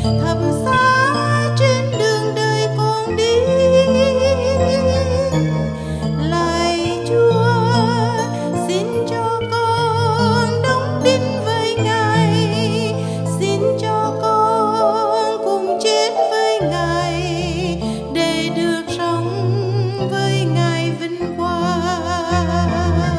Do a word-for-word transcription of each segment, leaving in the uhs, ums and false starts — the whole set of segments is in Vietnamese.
thập giá trên đường đời con đi. Lạy Chúa, xin cho con đóng đinh với Ngài, xin cho con cùng chết với Ngài để được sống với Ngài vinh quang.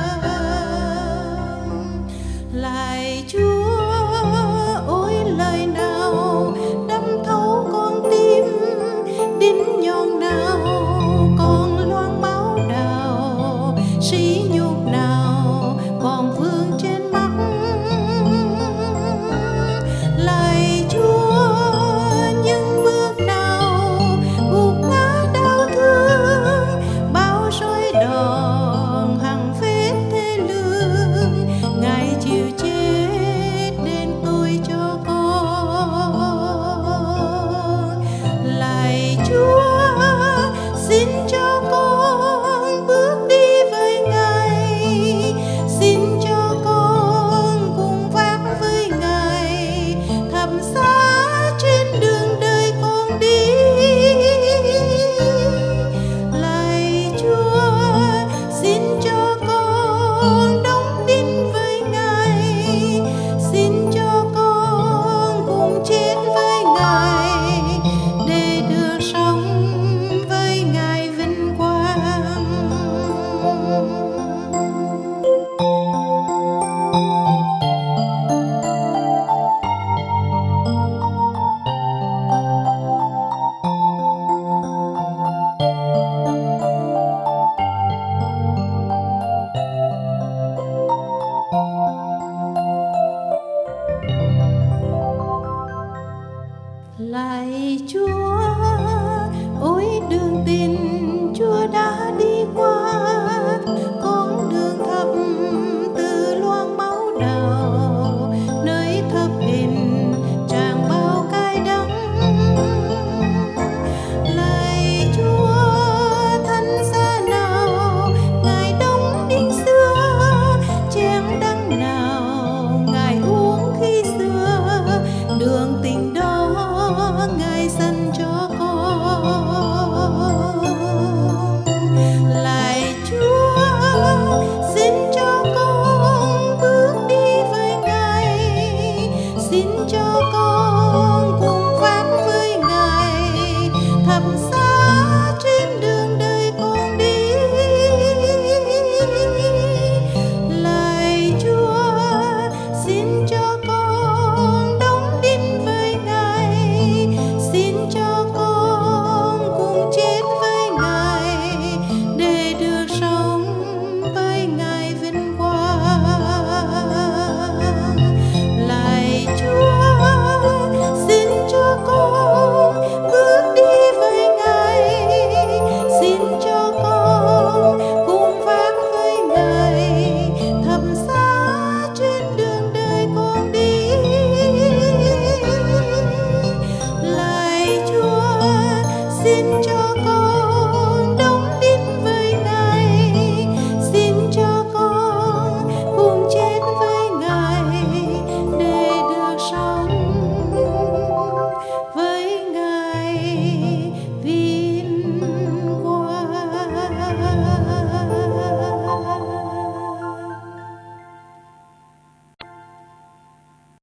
Lạy Chúa, ôi lời nào đâm thấu con tim, đinh nhọn nào còn loang máu đào, sỉ nhục nào còn vương trên mắt. Lạy Chúa, những bước nào gục ngã đau thương, bao rối đòn hằng vết thê lương, Ngài chịu chết đền tội cho con. Lạy Chúa, xin cho con bước đi với Ngài, xin cho con cùng vác với Ngài thập giá trên đường đời con đi. Lạy Chúa, xin cho con đóng đinh với Ngài, xin cho con cùng chết với Ngài để được sống với Ngài vinh quang. Lạy Chúa, ôi đường tin Chúa đã đi qua, con đường thấp từ loang máu đào, nơi thấp hình tràn bao cay đắng. Lạy Chúa, thân xa nào Ngài đóng đinh xưa, chén đắng nào Ngài uống khi xưa, đường tình đó Ngài dành cho con. Lạy Chúa, xin cho con bước đi với Ngài, xin cho con cùng vác với Ngài thập giá trên đường đời con đi. Lạy Chúa, xin cho con đóng đinh với Ngài, xin cho con cùng chết với Ngài để được sống với Ngài vinh quang. Lạy Chúa, xin cho con bước đi với Ngài, xin cho con cùng vác với Ngài thập giá trên đường đời con đi. Lạy Chúa, xin cho